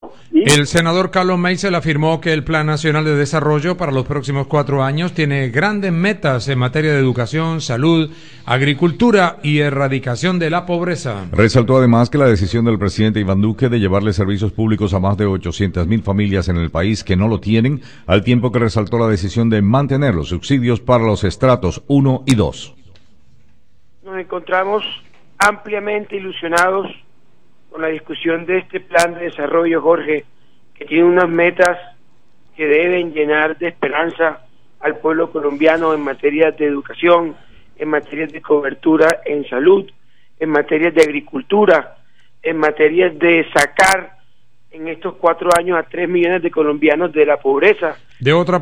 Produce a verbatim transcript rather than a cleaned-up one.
¿Sí? El senador Carlos Meisel afirmó que el Plan Nacional de Desarrollo para los próximos cuatro años tiene grandes metas en materia de educación, salud, agricultura y erradicación de la pobreza. Resaltó además que la decisión del presidente Iván Duque de llevarle servicios públicos a más de ochocientas mil familias en el país que no lo tienen, al tiempo que resaltó la decisión de mantener los subsidios para los estratos uno y dos. Nos encontramos ampliamente ilusionados con la discusión de este plan de desarrollo, Jorge, que tiene unas metas que deben llenar de esperanza al pueblo colombiano en materia de educación, en materia de cobertura en salud, en materia de agricultura, en materia de sacar en estos cuatro años a tres millones de colombianos de la pobreza. De otra